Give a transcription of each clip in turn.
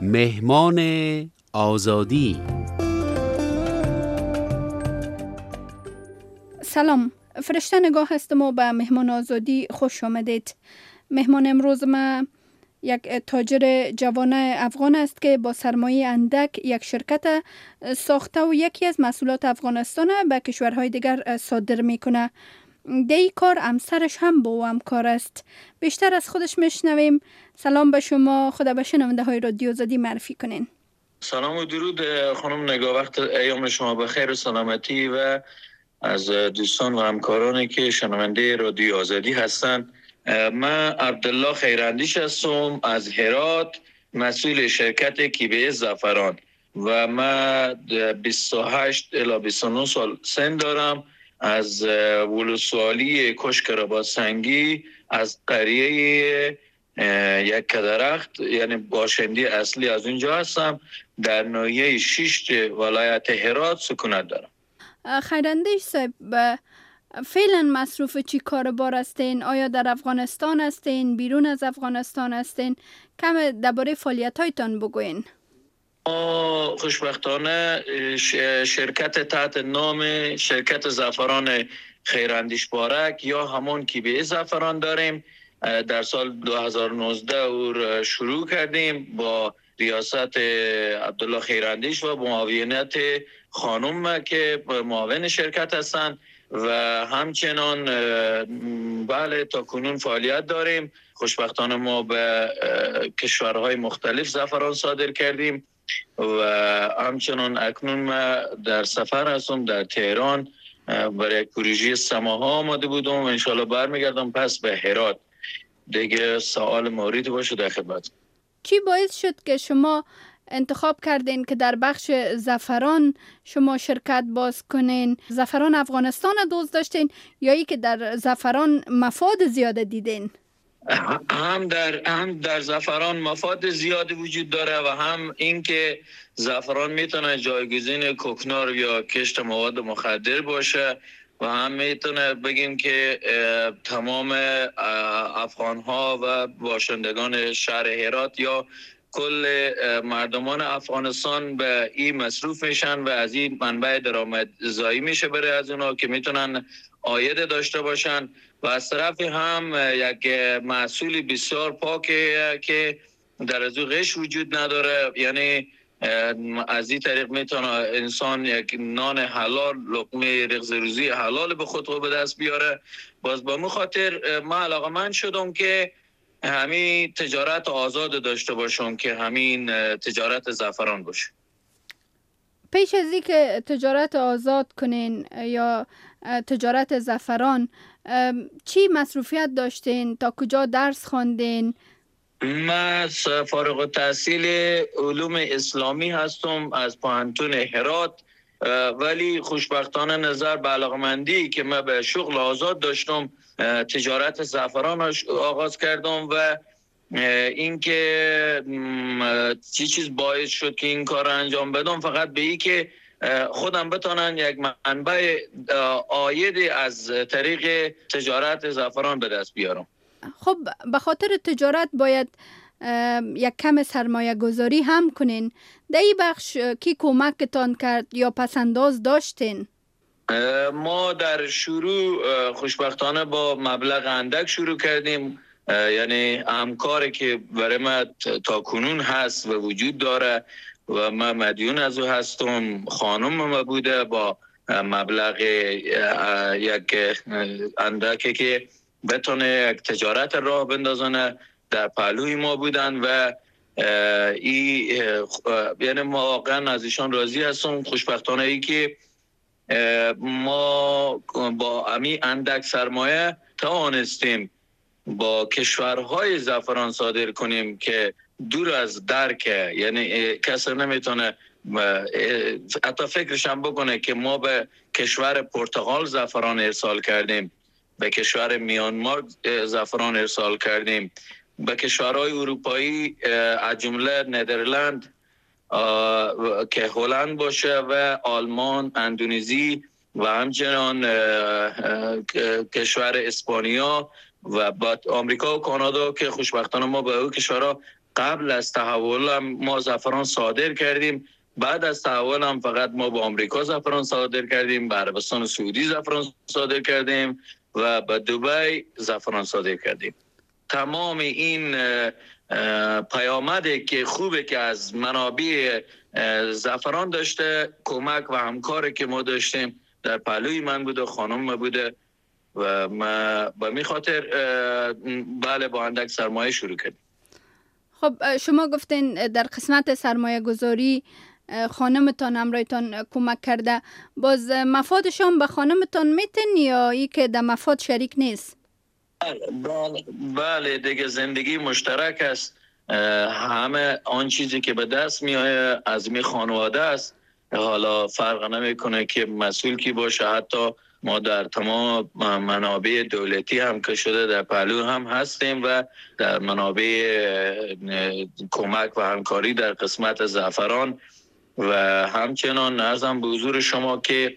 مهمان آزادی. سلام، فرشته نگاه هستم و به مهمان آزادی خوش آمدید. مهمان امروز ما یک تاجر جوان افغان است که با سرمایه اندک یک شرکت ساخته و یکی از محصولات افغانستان به کشورهای دیگر صادر میکنه. در این کار همسرش هم با او همکار است. بیشتر از خودش میشنویم. سلام به شما، خدا به شنونده های رادیو آزادی معرفی کنین. سلام و درود خانم نگاه، وقت ایام شما بخیر و سلامتی و از دوستان و همکارانی که شنونده رادیو آزادی هستند. من عبدالله خیراندیش هستم از هرات، مسئول شرکت کیبه زعفران و من 28 الی 29 سال سن دارم. از ولسوالی کشک رباط سنگی از قریه یک کدرخت، یعنی باشنده اصلی از اونجا هستم. در ناحیه 6 ولایت هرات سکونت دارم. خیراندیش صاحب، فعلا مصروف چی کاربار هستین؟ آیا در افغانستان هستین؟ بیرون از افغانستان هستین؟ کم درباره فعالیت هایتان بگوین. خوشبختانه شرکت تحت نام شرکت زعفران خیراندیش بارک یا همون کیبه زعفران داریم. در سال 2019 او شروع کردیم با ریاست عبدالله خیراندیش و معاونت خانم که معاون شرکت هستند و همچنان بله تا کنون فعالیت داریم. خوشبختانه ما به کشورهای مختلف زعفران صادر کردیم و همچنان اکنون ما در سفر هستم در تهران برای یک پروژه سماها آماده بودم و انشالله برمیگردم پس به هرات. دیگه سوال موردی باشه در خدمت. چی باعث شد که شما انتخاب کردین که در بخش زعفران شما شرکت باز کنین؟ زعفران افغانستان دوست داشتین یا ای که در زعفران مفاد زیاده دیدین؟ هم در زعفران مفاد زیادی وجود داره و هم اینکه زعفران میتونه جایگزین کوکنار یا کشت مواد مخدر باشه و هم میتونه بگیم که تمام افغان ها و باشندگان شهر هرات یا کل مردمان افغانستان به این مصروف میشن و از این منبع درآمدزایی میشه برای از اونا که میتونن عاید داشته باشن و از طرف هم یک محصول بسیار پاکه که در از غش وجود نداره. یعنی از این طریق میتونه انسان یک نان حلال، لقمه رغز روزی حلال به خود به دست بیاره. باز به مو خاطر من علاقه‌مند شدم که همین تجارت آزاد داشته باشم که همین تجارت زعفران باشه. پیش از این که تجارت آزاد کنین یا تجارت زعفران چی مصروفیت داشتین؟ تا کجا درس خواندین؟ من فارغ التحصیل علوم اسلامی هستم از پوهنتون هرات، ولی خوشبختانه نظر به علاقمندی که من به شغل آزاد داشتم تجارت زعفران آغاز کردم و اینکه چیز باعث شد که این کار انجام بدم فقط به این که خودم بتونن یک منبع عاید از طریق تجارت زعفران به دست بیارم. خب به خاطر تجارت باید یک کم سرمایه گذاری هم کنین. در این بخش کی کمکتان کرد یا پسنداز داشتین؟ ما در شروع خوشبختانه با مبلغ اندک شروع کردیم. یعنی همکاری که برای ما تا کنون هست و وجود داره و من مدیون از او هستم، خانم ما بوده با مبلغ یک اندکی که بتونه یک تجارت راه بندازنه در پهلوی ما بودن و یعنی ما واقعا از ایشان راضی هستم. خوشبختانه ای که ما با امی اندک سرمایه توانستیم با کشورهای زعفران صادر کنیم که دور از درکه، یعنی کسی نمیتونه حتی فکرش هم بکنه که ما به کشور پرتغال زعفران ارسال کردیم، به کشور میانمار زعفران ارسال کردیم، به کشورهای اروپایی از جمله ندرلند که هلند باشه و آلمان، اندونزی و همچنان کشور اسپانیا و بعد آمریکا و کانادا که خوشبختانه ما به اون کشورها قبل از تحول هم ما زعفران صادر کردیم، بعد از تحول هم فقط ما با آمریکا زعفران صادر کردیم، به عربستان سعودی زعفران صادر کردیم و به دبی زعفران صادر کردیم. تمام این پیامدی که خوبه که از منابع زعفران داشته، کمک و همکاری که ما داشتیم در پهلوی من بوده، خانم ما بوده و ما به می خاطر بله با اندک سرمایه شروع کردیم. خب شما گفتین در قسمت سرمایه گذاری خانمتان همراهتان کمک کرده، باز مفادشان به خانمتان میتن یا ای که در مفاد شریک نیست؟ بله دیگه زندگی مشترک است. همه آن چیزی که به دست میآید از می خانواده است. حالا فرق نمیکنه که مسئول کی باشه. حتی ما در تمام منابع دولتی هم که شده در پهلو هم هستیم و در منابع کمک و همکاری در قسمت زعفران و همچنان عرضم به حضور شما که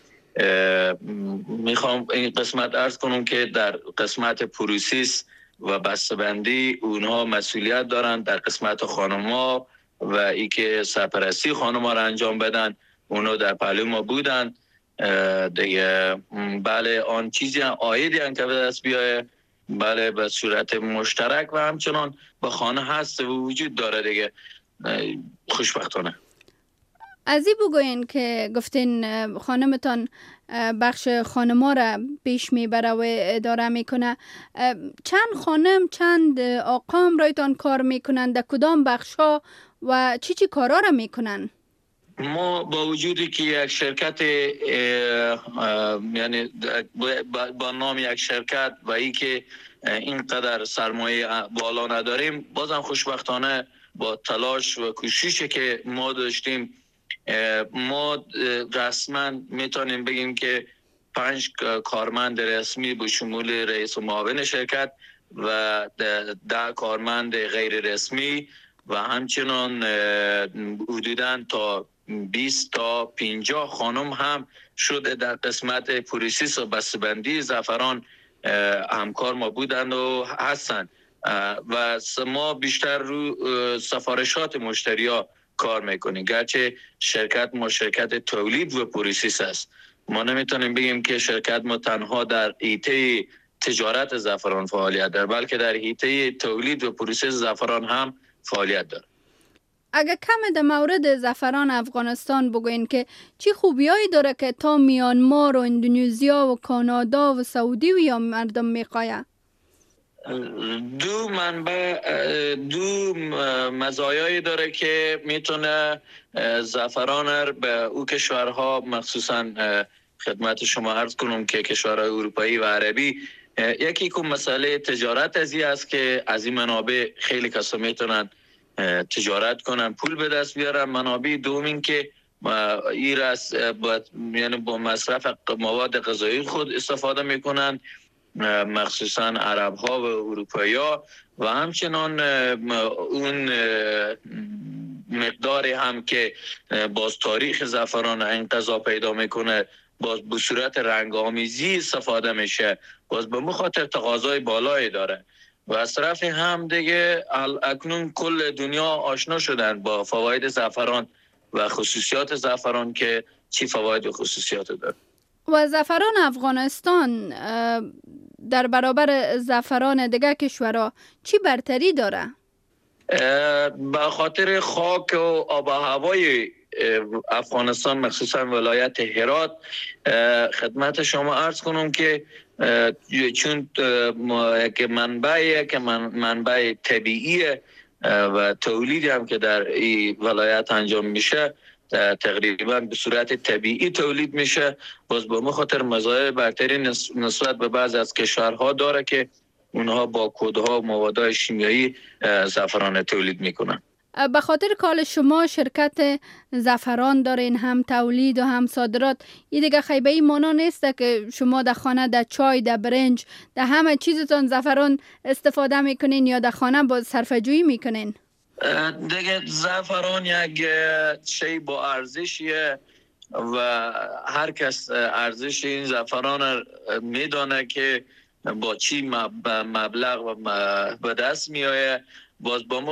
میخوام این قسمت عرض کنم که در قسمت پروسیس و بسته‌بندی اونها مسئولیت دارن. در قسمت خانم‌ها و ای که سرپرستی خانم‌ها را انجام بدن اونها در پهلو ما بودن دیگه. بله آن چیزی عایدی هم که به دست بیایه بله به صورت مشترک و همچنان به خانه هست و وجود داره دیگه. خوشبختانه از این بگوین که گفتین خانمتان بخش خانما را پیش میبره و اداره میکنه، چند خانم چند آقا رایتان کار میکنن، در کدام بخش ها و چی کارا را میکنن؟ ما با وجودی که یک شرکت یعنی با نام یک شرکت و ای که اینقدر سرمایه بالا نداریم، بازم خوشبختانه با تلاش و کوششی که ما داشتیم ما رسما میتونیم بگیم که 5 کارمند رسمی به شمول رئیس و معاون شرکت و 10 کارمند غیر رسمی و همچنان حدوداً تا 20 تا 50 خانم هم شده در قسمت پروسس و بسته‌بندی زعفران همکار ما بودند و هستند و ما بیشتر رو سفارشات مشتری‌ها کار میکنیم. گرچه شرکت ما شرکت تولید و پروسس است، ما نمیتونیم بگیم که شرکت ما تنها در حیطه تجارت زعفران فعالیت داره، بلکه در حیطه تولید و پروسس زعفران هم فعالیت داره. اگه کم در مورد زعفران افغانستان بگوین که چی خوبیایی داره که تا میانمار و اندونزیا و کانادا و سعودی و یا مردم میخواه؟ دو مزایایی داره که میتونه زعفران به او کشورها، مخصوصا خدمت شما عرض کنم که کشورهای اروپایی و عربی، یکی که مسئله تجارت ازی است که از این منابع خیلی کسا میتونن تجارت کنن، پول به دست بیارن. منابع دوم که یعنی با مصرف مواد غذایی خود استفاده میکنن، مخصوصا عرب ها و اروپایی ها و همچنان اون مقداری هم که باز تاریخ زعفران انقضا پیدا میکنه باز به صورت رنگ آمیزی استفاده میشه، باز به مخاطر تقاضای بالایی داره و از طرف هم دیگه اکنون کل دنیا آشنا شدن با فواید زعفران و خصوصیات زعفران که چی فواید و خصوصیات داره. و زعفران افغانستان در برابر زعفران دیگه کشورها چی برتری داره؟ به خاطر خاک و آب و هوای افغانستان، مخصوصا ولایت هرات، خدمت شما عرض کنم که چون که منبع طبیعی و تولیدی هم که در این ولایت انجام میشه تقریبا به صورت طبیعی تولید میشه، باز به خاطر مزایای برتری نسبت به بعض از کشورها داره که اونها با کودها و موادهای شیمیایی زعفران تولید میکنن. به خاطر کال شما شرکت زعفران دارین، هم تولید و هم صادرات، این دیگه خیبه ای مانا نیسته که شما در خانه در چای، در برنج، در همه چیزتان زعفران استفاده میکنین یا در خانه با صرفه‌جویی میکنین؟ دیگه زعفران یک شی با ارزشیه و هر کس ارزش این زعفران میدانه که با چی مبلغ و به دست میآید. باز با